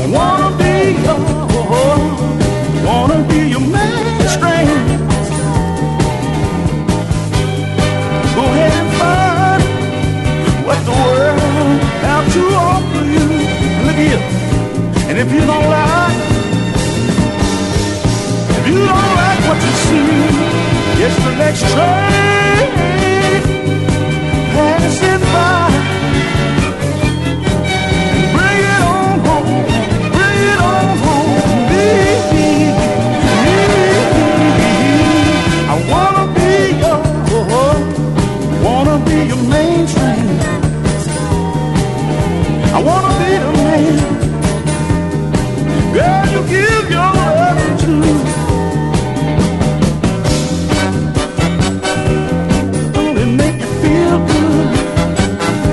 wanna be your mainstream. Go ahead and find what the world have to offer you. Look here, and if you don't like what you see, it's the next train passing by. Bring it on home, bring it on home. I wanna be your mainstream. I wanna be the man. Girl, you give your love to. Don't it make you feel good?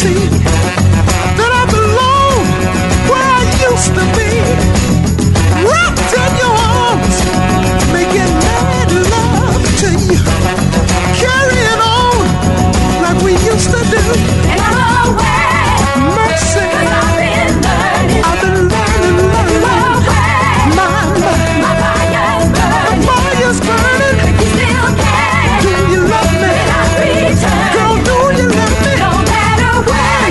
see that I belong where I used to be. Wrapped in your arms, making mad love to you. Carrying on like we used to do. And I'm away. Mercy. 'Cause I've been learning. I've been learning. Away. My fire's burning. the fire's burning. You still care. Do you love me? When I return. Girl, do you love me? No matter where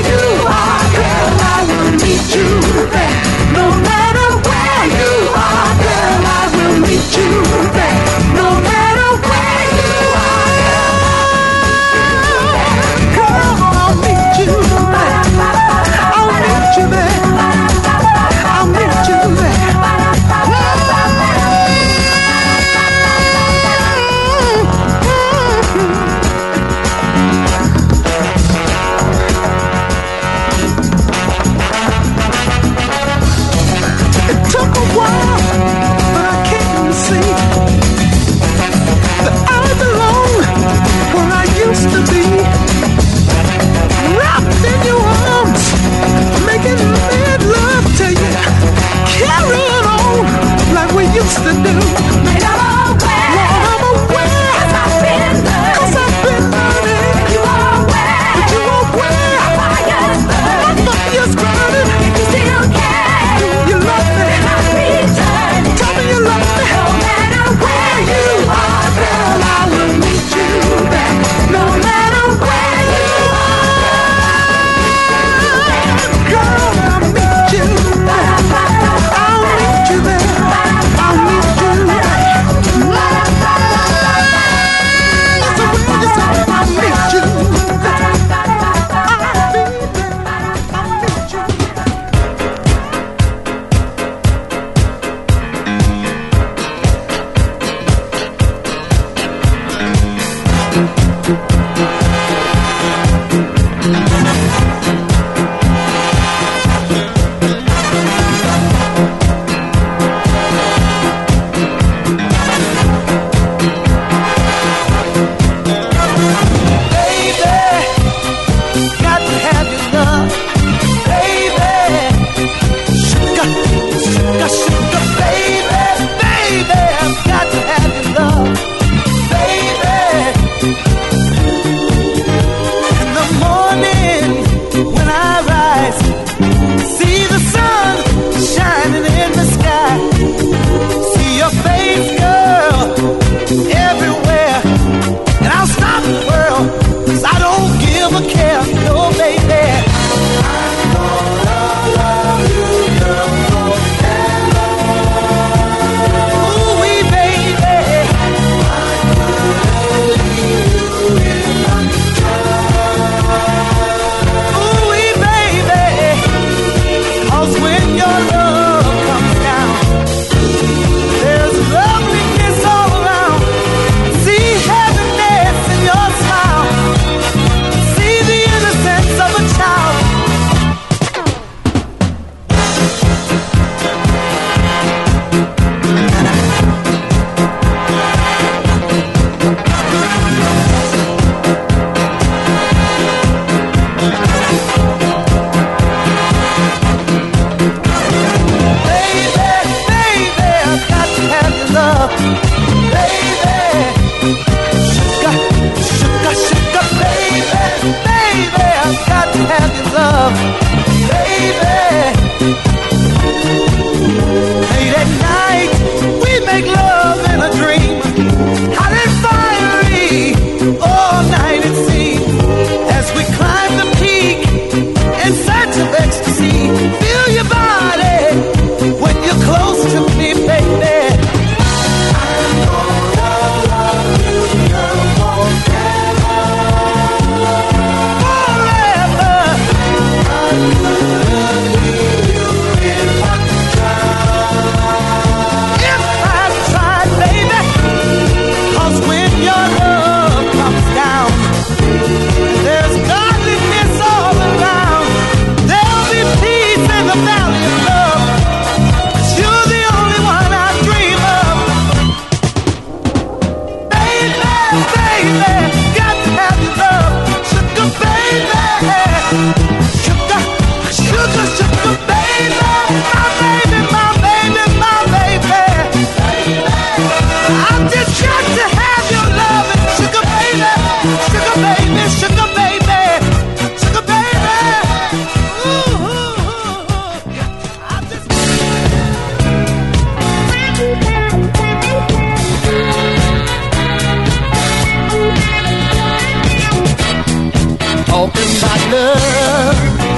talking about love,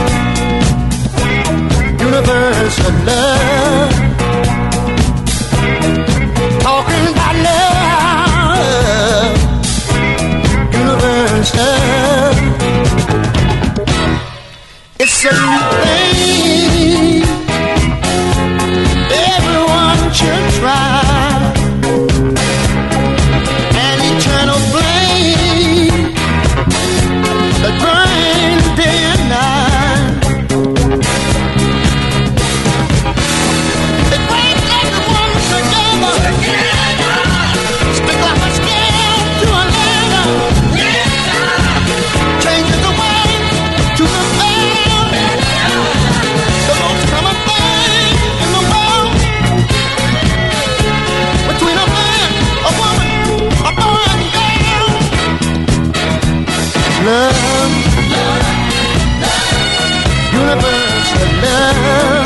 universal love. Talking about love, universal. It's a new thing, everyone should try. An eternal flame that burns day and night. It brings everyone together, stick like a scale to a ladder, changes the way to the bell, the most common thing in the world, between a man, a woman, a boy and girl. Love, universal love.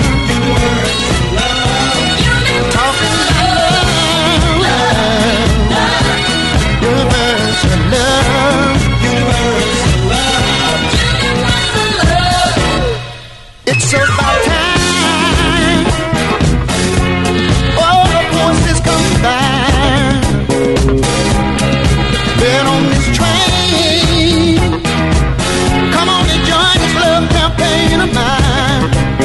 Talking about love, universal love. It's about time all the voices combine. Been on this train, come on and join this love campaign of mine.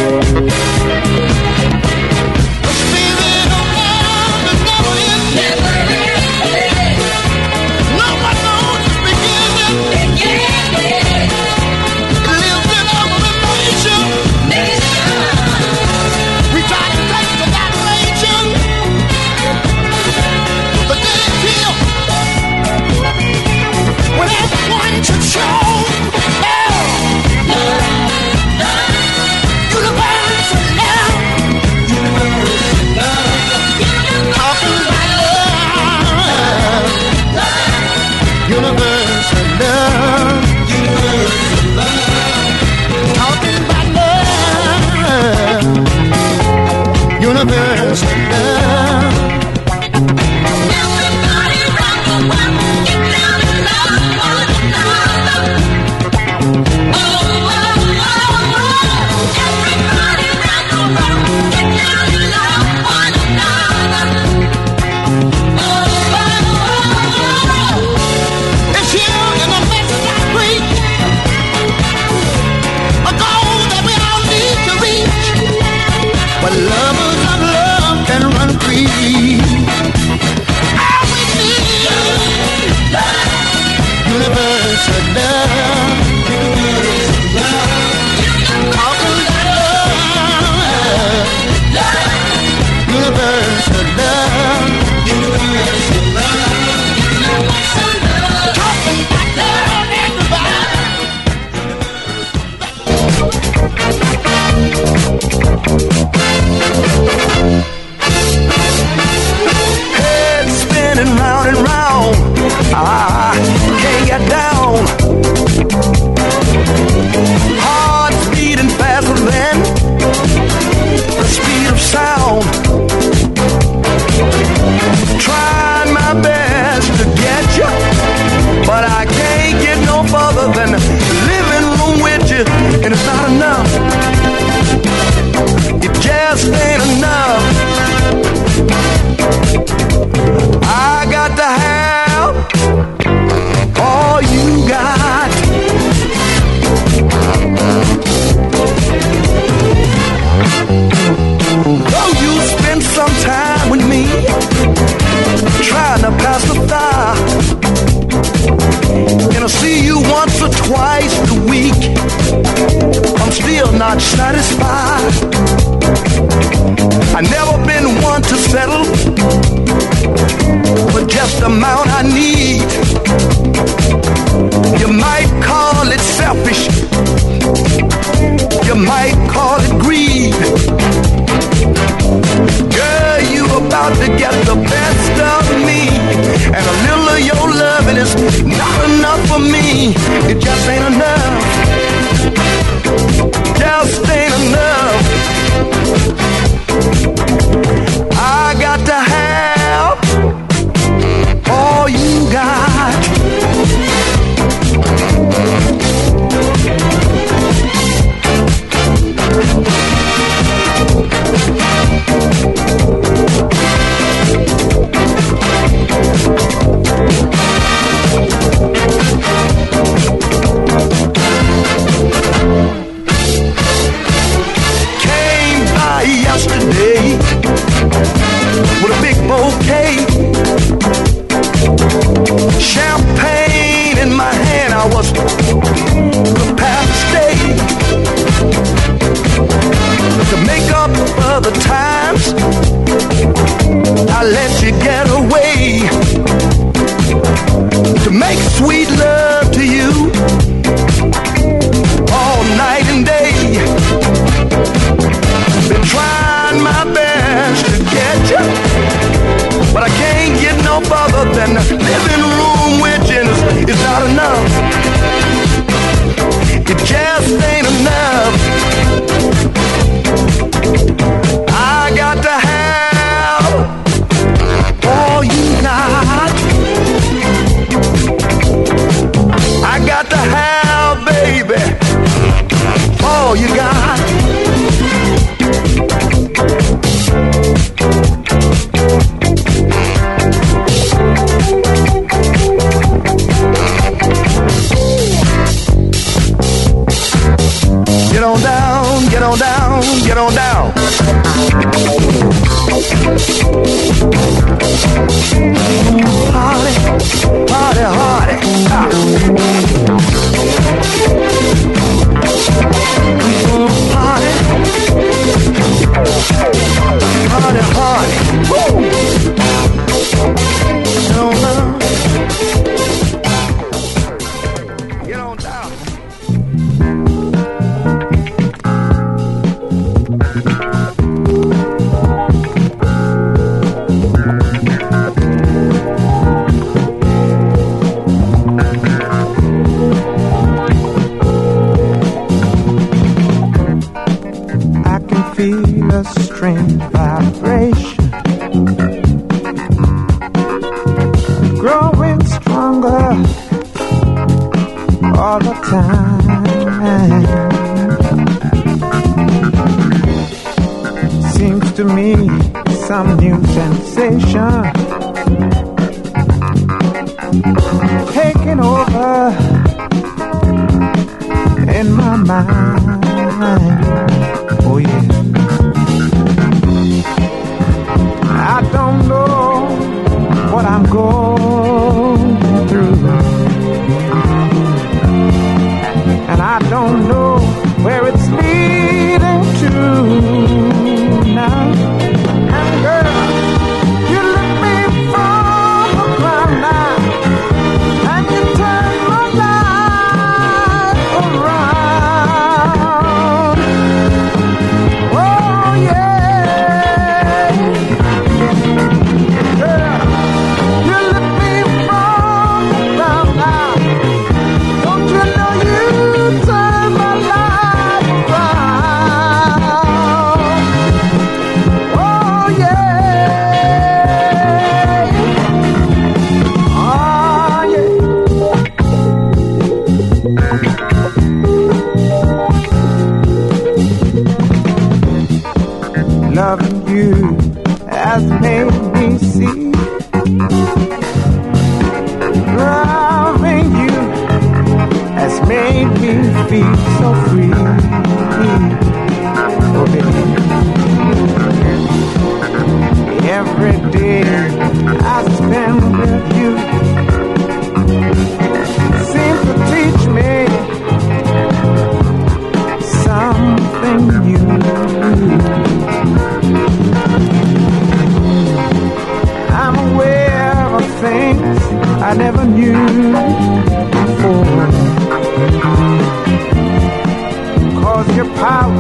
The spirit of love is never ending. No one knows its beginning. It lives in every nation. We try to take the vibration, but then it's here when everyone should show. Universal love. Talking about love, universal love. Talking about love, universal love. Everybody round the world, get down and love one another. Oh, oh, oh, oh. Everybody round the world, get down and love one another. Oh, oh, oh, oh. It's here in the message I preach, a goal that we all need to reach, where lovers of love can run free. All we need universal love. Talking about love, universal love. Talking about love, everybody. Head spinning round and round, I can't get down. Heart's beating faster than the speed of sound. Trying my best to get you, but I can't get no further than the living room with you, and it's not enough. It just ain't enough. I got to have all you got. Though you spend some time with me, trying to pacify, and I see you once or twice a week, I'm still not satisfied. I never been one to settle for just the amount I need. You might call it selfish, you might call it greed. Girl, you about to get the best of me, and a little of your loving is not enough for me. It just ain't enough. Just ain't enough. I got to have all you got. I was prepared to stay to make up for the times I let you get away, to make sweet love to you all night and day. Been trying my best to get you, but I can't get no further than the living room, which is not enough. It just ain't enough. I got to have all you got. I got to have, baby, all you got. Get on down, get on down, get on down. Party, party, party. Party, party, party. Woo! Get on down. Get on down. Feel a strange vibration growing stronger all the time. Seems to me some new sensation taking over in my mind. Oh yeah. I don't know what I'm going through, and I don't know where it's leading to now. And girl, you lift me from the ground now, and you turn my life around. Oh yeah. Loving you has made me see. Loving you has made me feel so free. Oh, baby. Every day I spend with you seems to teach me something new. I'm aware of things I never knew before. 'Cause your power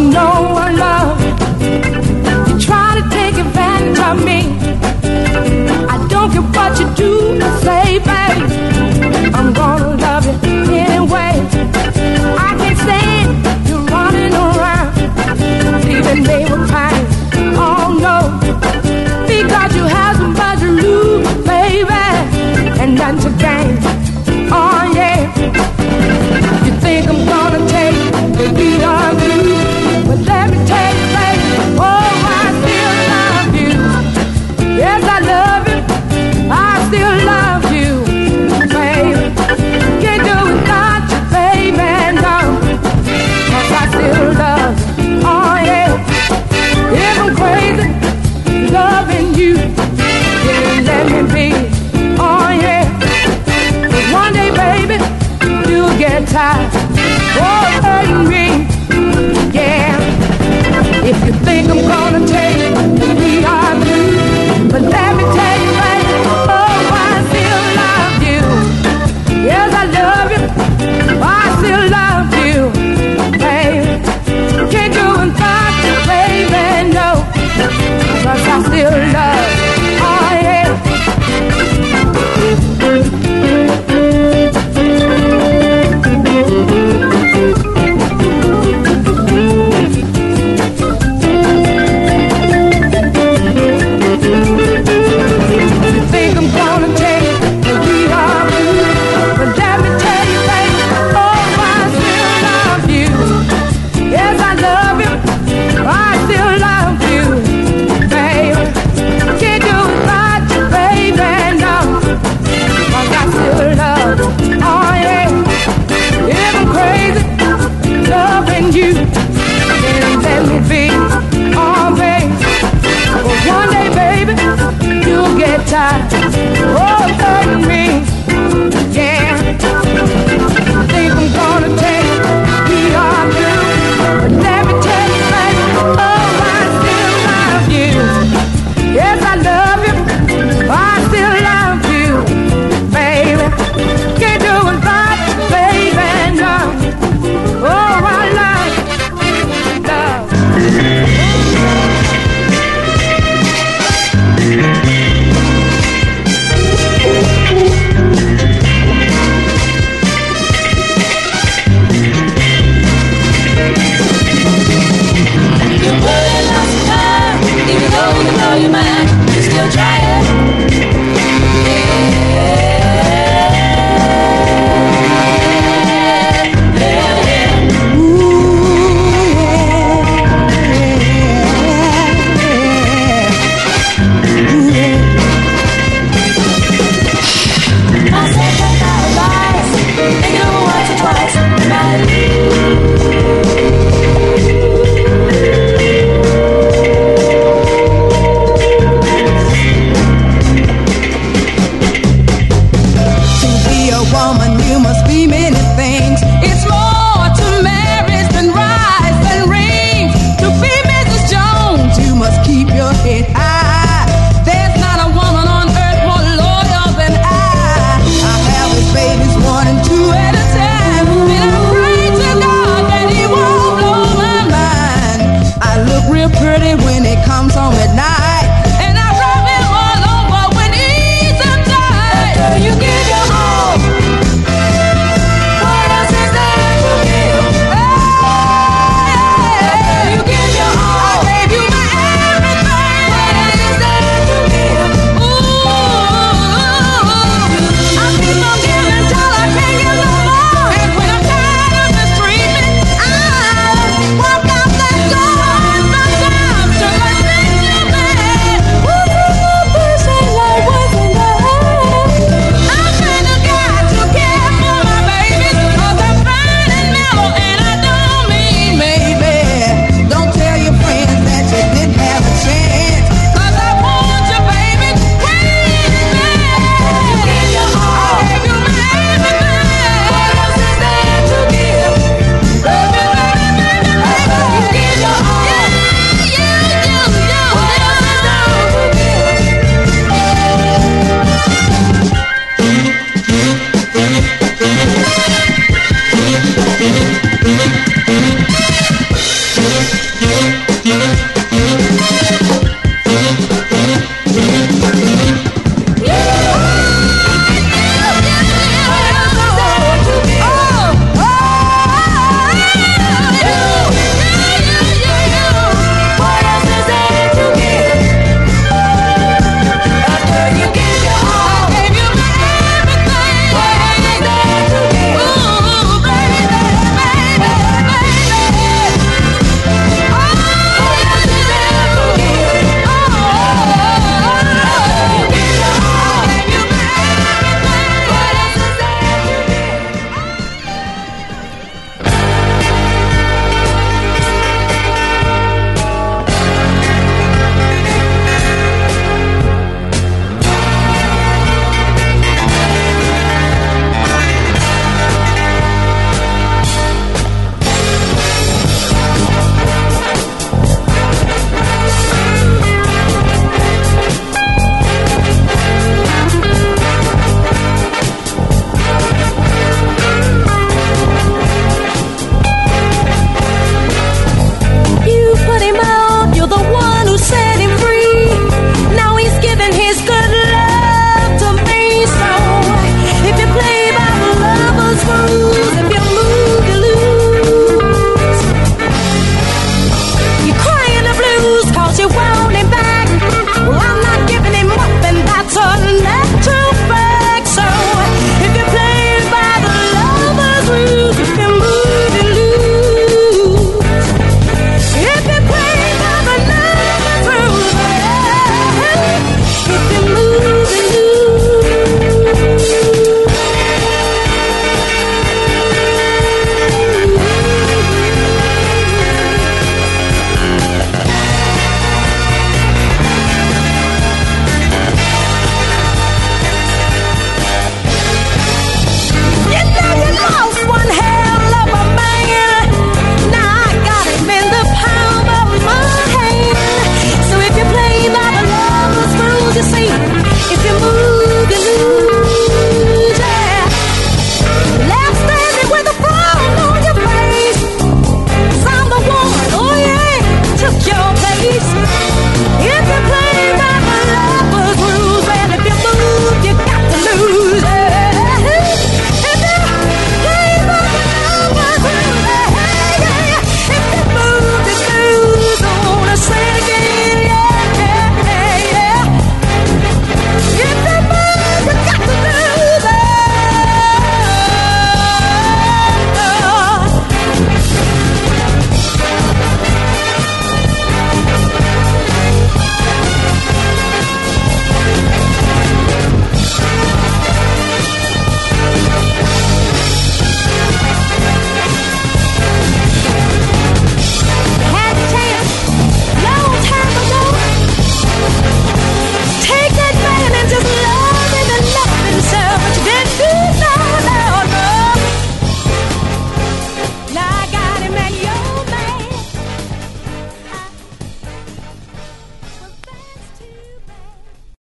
know